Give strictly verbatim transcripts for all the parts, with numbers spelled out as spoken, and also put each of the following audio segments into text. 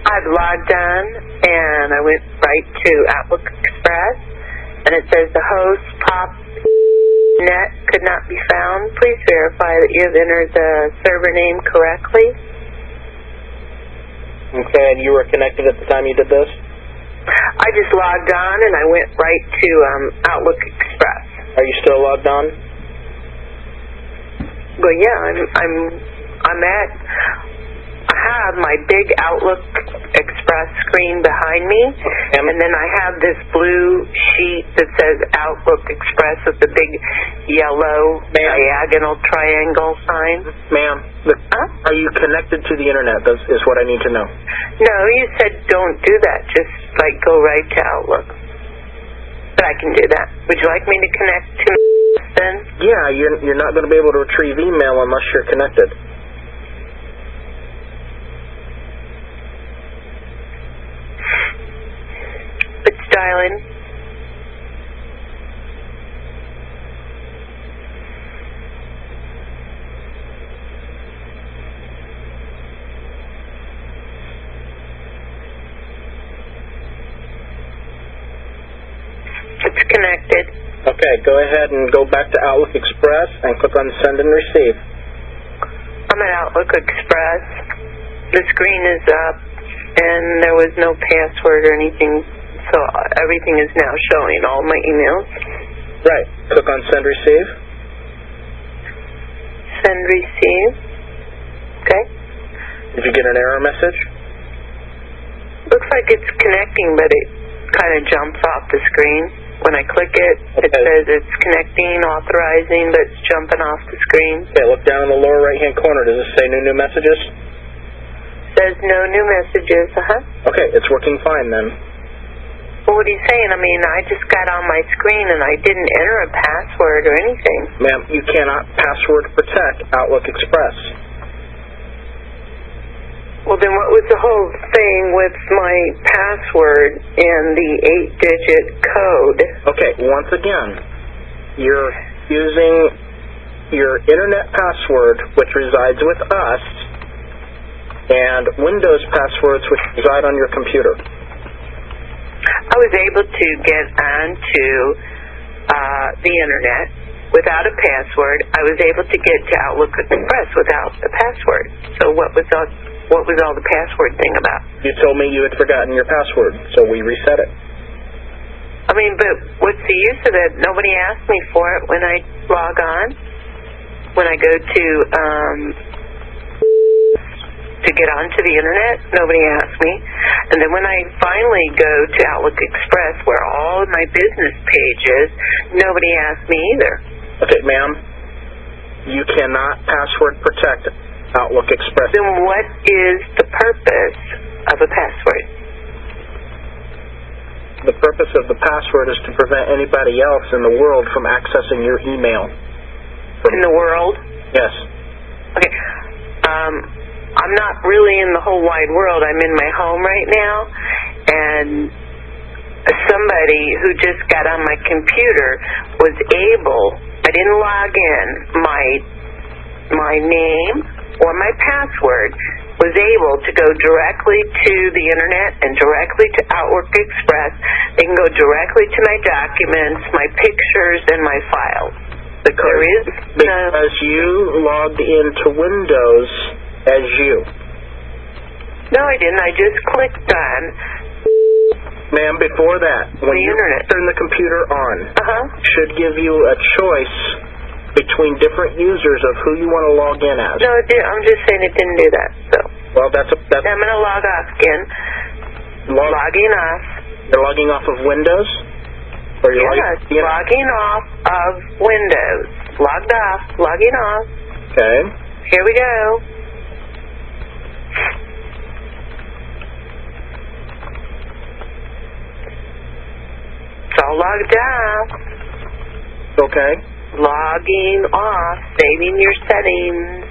I've logged on, and I went right to Outlook Express, and it says the host pop net could not be found. Please verify that you have entered the server name correctly. Okay, and you were connected at the time you did this? I just logged on, and I went right to um, Outlook Express. Are you still logged on? Well, yeah, I'm, I'm, I'm at, I have my big Outlook Express screen behind me, and, and then I have this blue sheet that says Outlook Express with the big yellow diagonal triangle sign. Ma'am, huh? Are you connected to the Internet? That is what I need to know. No, you said don't do that. Just, like, go right to Outlook. But I can do that. Would you like me to connect to then? Yeah, you're, you're not going to be able to retrieve email unless you're connected. It's dialing. It's connected. Okay, go ahead and go back to Outlook Express and click on Send and Receive. I'm at Outlook Express. The screen is up, and there was no password or anything, so everything is now showing, all my emails. Right. Click on Send Receive. Send Receive. Okay. Did you get an error message? Looks like it's connecting, but it kind of jumps off the screen. When I click it, okay. It says it's connecting, authorizing, but it's jumping off the screen. Okay, look down in the lower right-hand corner. Does it say New New Messages? Says no new messages, uh-huh. Okay, it's working fine then. Well, what are you saying? I mean, I just got on my screen and I didn't enter a password or anything. Ma'am, you cannot password protect Outlook Express. Well, then what was the whole thing with my password and the eight-digit code? Okay, once again, you're using your Internet password, which resides with us, and Windows passwords, which reside on your computer. I was able to get onto uh, the Internet without a password. I was able to get to Outlook Express without a password. So what was all, what was all the password thing about? You told me you had forgotten your password, so we reset it. I mean, but what's the use of it? Nobody asked me for it when I log on. When I go to um, to get onto the Internet, nobody asked me. And then when I finally go to Outlook Express, where all of my business pages, nobody asked me either. Okay, ma'am, you cannot password protect Outlook Express. Then what is the purpose of a password? The purpose of the password is to prevent anybody else in the world from accessing your email. From in the world? Yes. Okay. Um, I'm not really in the whole wide world. I'm in my home right now, and somebody who just got on my computer was able, I didn't log in, my my name or my password, was able to go directly to the Internet and directly to Outlook Express. They can go directly to my documents, my pictures, and my files. Because, there is no... Because you logged into Windows as you. No, I didn't. I just clicked on... Ma'am, before that, when the you Internet. turn the computer on, uh-huh. should give you a choice between different users of who you want to log in as. No, it did. I'm just saying it didn't do that. So. Well, that's a... That's I'm going to log off again. Log, logging off. You're logging off of Windows? Or you're yes, logging, logging off of Windows. Logged off, logging off. Okay. Here we go. It's all logged off. Okay. Logging off, saving your settings.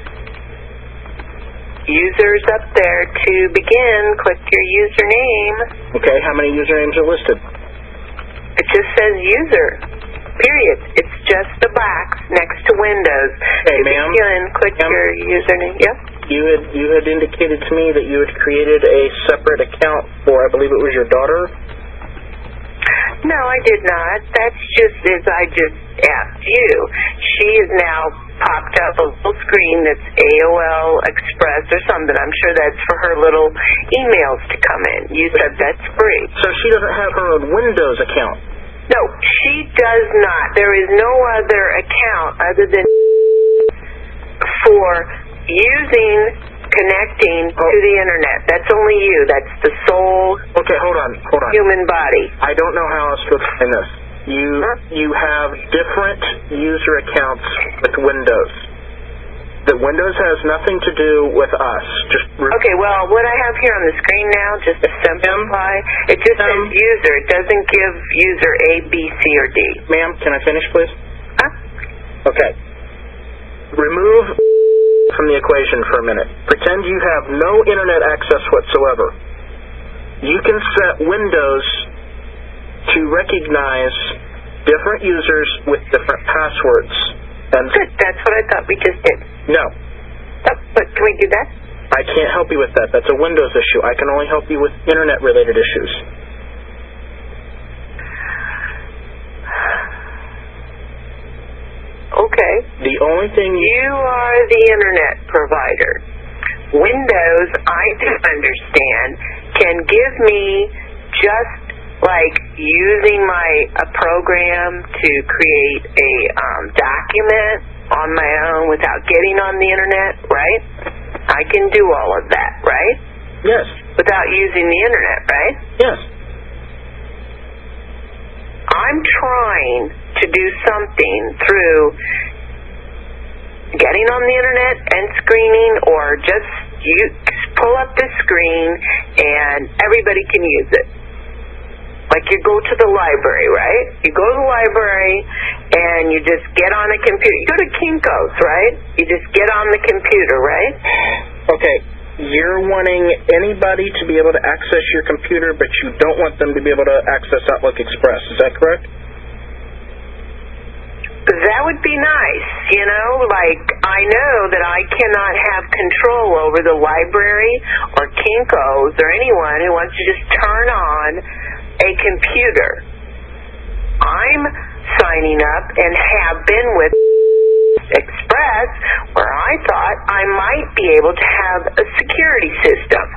Users up there to begin. Click your username. Okay, how many usernames are listed? It just says user. Period. It's just a box next to Windows. Hey, to ma'am. begin, click ma'am. your username. Yep. you had you had indicated to me that you had created a separate account for, I believe it was your daughter? No, I did not. That's just as I just asked you. She has now popped up a little screen that's A O L Express or something. I'm sure that's for her little emails to come in. You said that's free. So she doesn't have her own Windows account? No, she does not. There is no other account other than for using, connecting oh. to the Internet. That's only you. That's the sole okay, hold on, hold on. human body. I don't know how else to explain this. You huh? you have different user accounts with Windows. The Windows has nothing to do with us. Just okay, well, what I have here on the screen now, just to simplify, it just says user. It doesn't give user A, B, C, or D. Ma'am, can I finish, please? Huh? Okay. Remove from the equation for a minute. Pretend you have no Internet access whatsoever. You can set Windows to recognize different users with different passwords. And good, that's what I thought we just did. No. Oh, but can we do that? I can't help you with that. That's a Windows issue. I can only help you with Internet-related issues. Okay. The only thing you... You are the Internet provider. Windows, I do understand, can give me just like using my a program to create a um, document on my own without getting on the Internet, right? I can do all of that, right? Yes. Without using the Internet, right? Yes. I'm trying to do something through getting on the Internet and screening, or just you pull up this screen and everybody can use it. Like you go to the library, right? You go to the library and you just get on a computer. You go to Kinko's, right? You just get on the computer, right? Okay. You're wanting anybody to be able to access your computer, but you don't want them to be able to access Outlook Express. Is that correct? That would be nice, you know? Like, I know that I cannot have control over the library or Kinko's or anyone who wants to just turn on a computer. I'm signing up and have been with Express, where I thought I might be able to have a security system.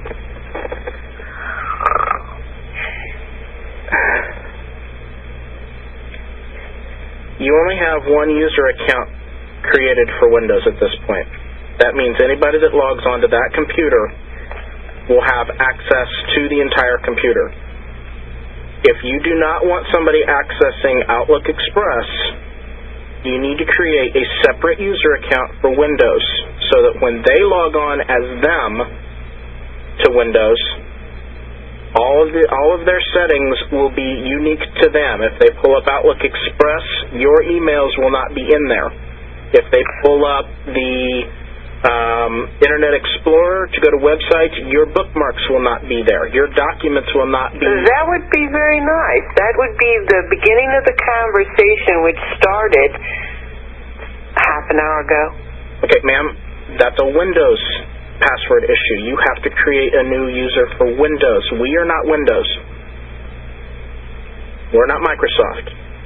You only have one user account created for Windows at this point. That means anybody that logs onto that computer will have access to the entire computer. If you do not want somebody accessing Outlook Express, you need to create a separate user account for Windows so that when they log on as them to Windows, all of the all of their settings will be unique to them. If they pull up Outlook Express, your emails will not be in there. If they pull up the um, Internet Explorer to go to websites, your bookmarks will not be there. Your documents will not be. That would be very nice. That would be the beginning of the conversation, which started half an hour ago. Okay, ma'am, that's a Windows password issue. You have to create a new user for Windows. We are not Windows. We're not Microsoft.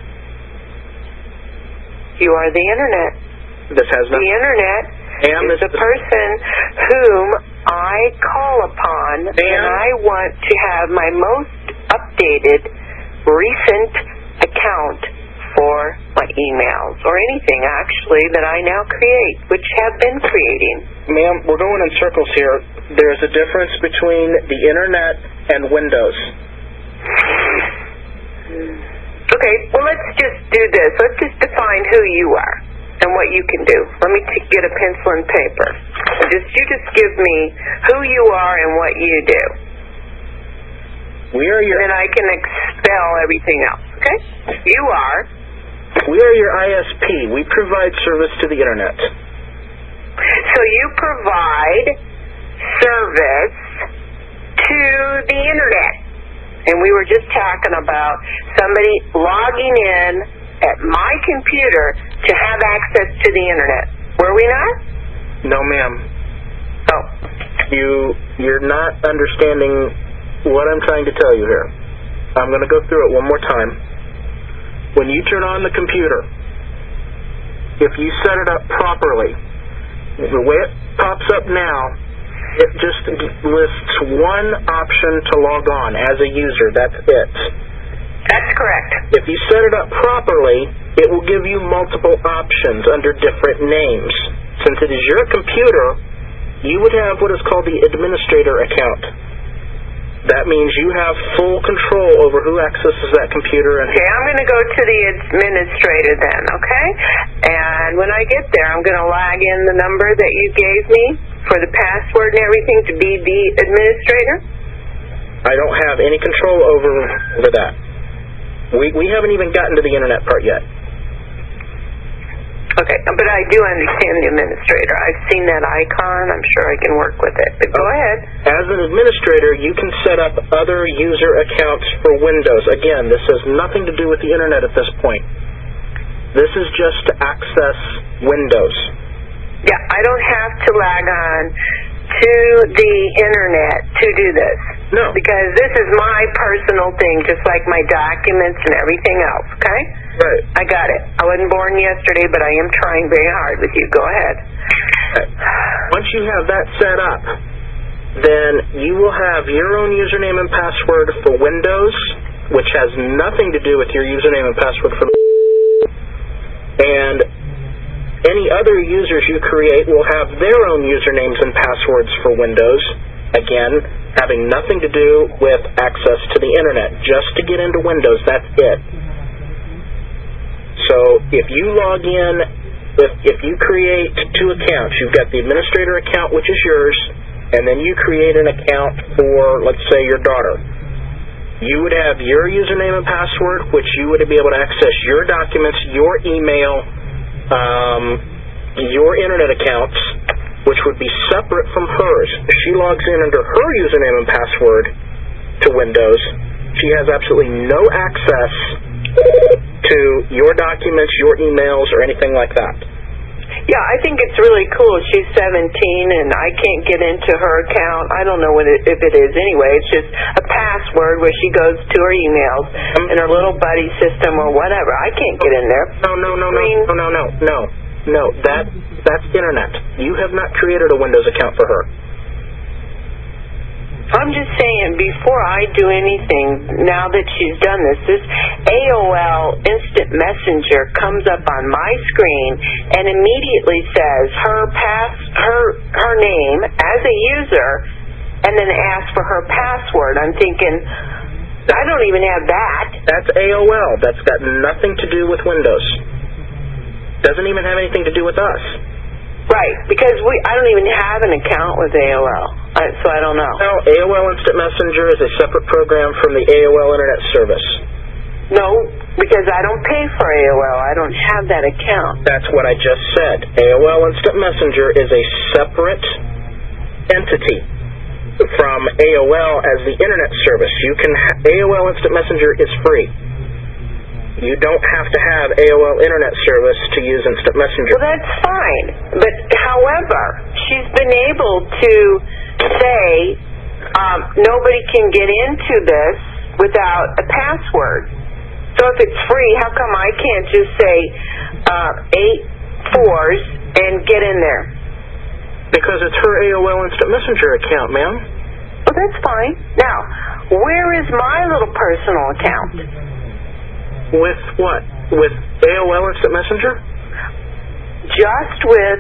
You are the Internet. This has nothing. The Internet Ma'am, is the person whom I call upon when I want to have my most updated, recent account for my emails, or anything, actually, that I now create, which have been creating. Ma'am, we're going in circles here. There's a difference between the Internet and Windows. Okay, well, let's just do this. Let's just define who you are and what you can do. Let me t- get a pencil and paper. Just You just give me who you are and what you do. We are your... And then I can expel everything else, okay? You are... We are your I S P. We provide service to the Internet. So you provide service to the Internet. And we were just talking about somebody logging in at my computer to have access to the Internet. Were we not? No, ma'am. You, you're not understanding what I'm trying to tell you here. I'm going to go through it one more time. When you turn on the computer, if you set it up properly, the way it pops up now, it just lists one option to log on as a user. That's it. That's correct. If you set it up properly, it will give you multiple options under different names. Since it is your computer, you would have what is called the administrator account. That means you have full control over who accesses that computer. And okay, I'm going to go to the administrator then, okay? And when I get there, I'm going to log in the number that you gave me for the password and everything to be the administrator? I don't have any control over, over that. We, we haven't even gotten to the Internet part yet. Okay, but I do understand the administrator. I've seen that icon. I'm sure I can work with it. But go okay. ahead. As an administrator, you can set up other user accounts for Windows. Again, this has nothing to do with the Internet at this point. This is just to access Windows. Yeah, I don't have to log on to the Internet to do this. No. Because this is my personal thing, just like my documents and everything else, okay? Right. I got it. I wasn't born yesterday, but I am trying very hard with you. Go ahead. Okay. Once you have that set up, then you will have your own username and password for Windows, which has nothing to do with your username and password for the and any other users you create will have their own usernames and passwords for Windows, again, having nothing to do with access to the Internet. Just to get into Windows, that's it. So if you log in, if, if you create two accounts, you've got the administrator account, which is yours, and then you create an account for, let's say, your daughter. You would have your username and password, which you would be able to access your documents, your email, um, your Internet accounts, which would be separate from hers. If she logs in under her username and password to Windows, she has absolutely no access to your documents, your emails, or anything like that. Yeah, I think it's really cool. She's seventeen, and I can't get into her account. I don't know what it, if it is anyway. It's just a password where she goes to her emails um, and her little buddy system or whatever. I can't get in there. No, no, no, no, no, no, no, no. No, that, that's Internet. You have not created a Windows account for her. I'm just saying, before I do anything, now that she's done this, this A O L Instant Messenger comes up on my screen and immediately says her pass, her her name as a user, and then asks for her password. I'm thinking, I don't even have that. That's A O L. That's got nothing to do with Windows. Doesn't even have anything to do with us. Right, because we I don't even have an account with A O L, I, so I don't know. No, A O L Instant Messenger is a separate program from the A O L Internet Service. No, because I don't pay for A O L. I don't have that account. That's what I just said. A O L Instant Messenger is a separate entity from A O L as the Internet Service. You can ha- A O L Instant Messenger is free. You don't have to have A O L Internet Service to use Instant Messenger. Well, that's fine. But, however, she's been able to say um, nobody can get into this without a password. So if it's free, how come I can't just say uh, eight fours and get in there? Because it's her A O L Instant Messenger account, ma'am. Well, that's fine. Now, where is my little personal account? With what? With A O L Instant Messenger? Just with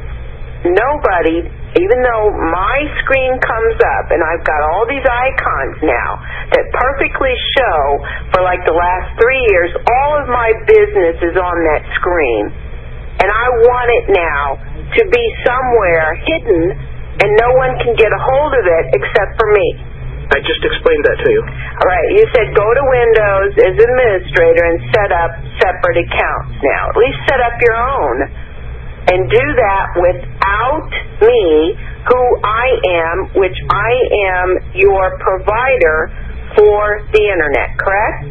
nobody, even though my screen comes up and I've got all these icons now that perfectly show for like the last three years all of my business is on that screen. And I want it now to be somewhere hidden and no one can get a hold of it except for me. I just explained that to you. All right, you said go to Windows as administrator and set up separate accounts now. At least set up your own. And do that without me, who I am, which I am your provider for the Internet, correct?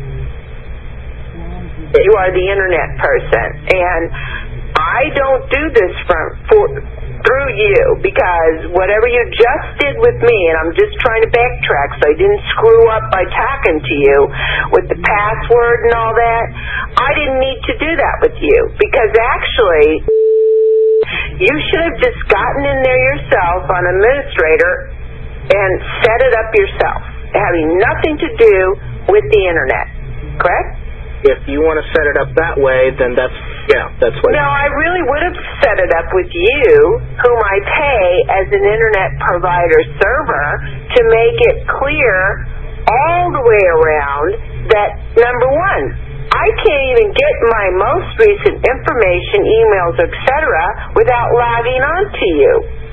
You are the Internet person. And I don't do this for, for through you, because whatever you just did with me, and I'm just trying to backtrack so I didn't screw up by talking to you with the password and all that, I didn't need to do that with you, because actually you should have just gotten in there yourself on administrator and set it up yourself, having nothing to do with the internet, correct? If you want to set it up that way, then that's, yeah, that's what... No, I really would have set it up with you, whom I pay as an internet provider server, to make it clear all the way around that, number one, I can't even get my most recent information, emails, et cetera, without logging on to you.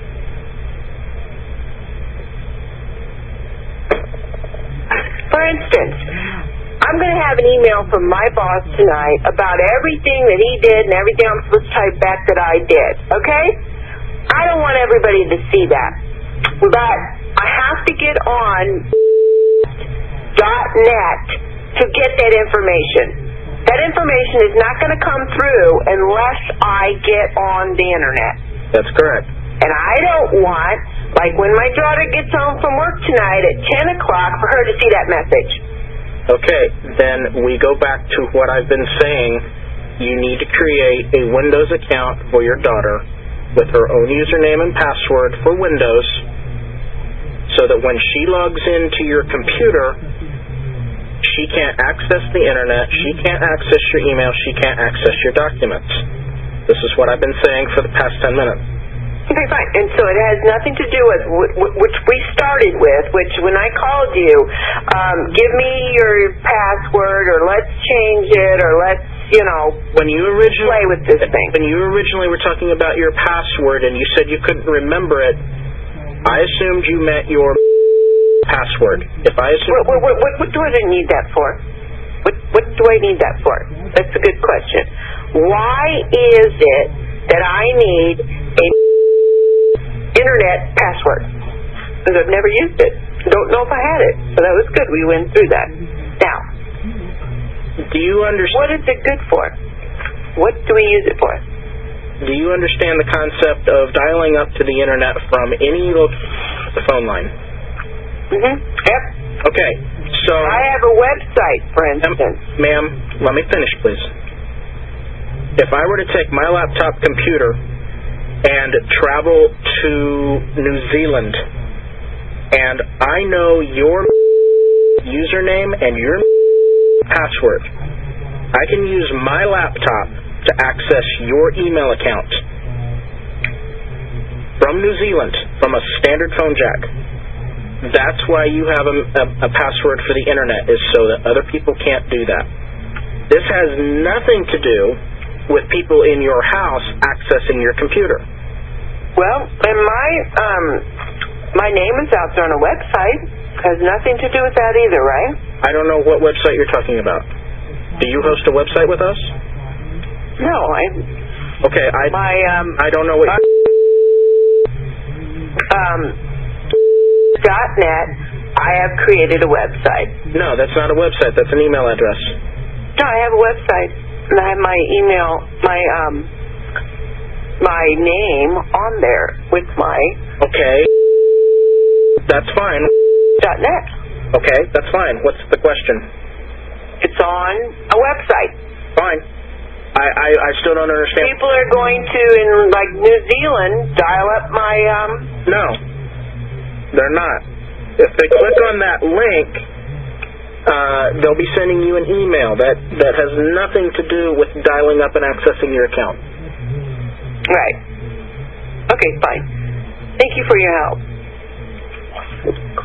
For instance, I'm going to have an email from my boss tonight about everything that he did and everything I'm supposed to type back that I did, okay? I don't want everybody to see that. But I have to get on .net to get that information. That information is not going to come through unless I get on the internet. That's correct. And I don't want, like when my daughter gets home from work tonight at ten o'clock, for her to see that message. Okay, then we go back to what I've been saying. You need to create a Windows account for your daughter with her own username and password for Windows, so that when she logs into your computer, she can't access the internet, she can't access your email, she can't access your documents. This is what I've been saying for the past ten minutes. Okay, fine. And so it has nothing to do with which we started with, which when I called you, um, give me your password, or let's change it, or let's, you know, when you originally play with this thing. When you originally were talking about your password and you said you couldn't remember it, I assumed you meant your password. If I assumed... What, what, what, what do I need that for? What, what do I need that for? That's a good question. Why is it that I need a internet password? Because I've never used it. Don't know if I had it. So that was good. We went through that. Now, do you understand? What is it good for? What do we use it for? Do you understand the concept of dialing up to the internet from any lo- phone line? Mm-hmm. Yep. Okay. So I have a website, for instance. Um, ma'am, let me finish, please. If I were to take my laptop computer and travel to New Zealand, and I know your username and your password, I can use my laptop to access your email account from New Zealand, from a standard phone jack. That's why you have a, a, a password for the internet, is so that other people can't do that. This has nothing to do with people in your house accessing your computer. Well, and my um, my name is out there on a website. Has nothing to do with that either, right? I don't know what website you're talking about. Do you host a website with us? No, I. Okay, I. My um. I don't know what. Uh, um. Dot net. I have created a website. No, that's not a website. That's an email address. No, I have a website, and I have my email, my um, my name on there with my. Okay. That's fine. Dot net. Okay, that's fine. What's the question? It's on a website. Fine. I, I, I still don't understand. People are going to, in like New Zealand, dial up my um. No, they're not. If they click on that link, uh, they'll be sending you an email that that has nothing to do with dialing up and accessing your account. Right. Okay, fine. Thank you for your help.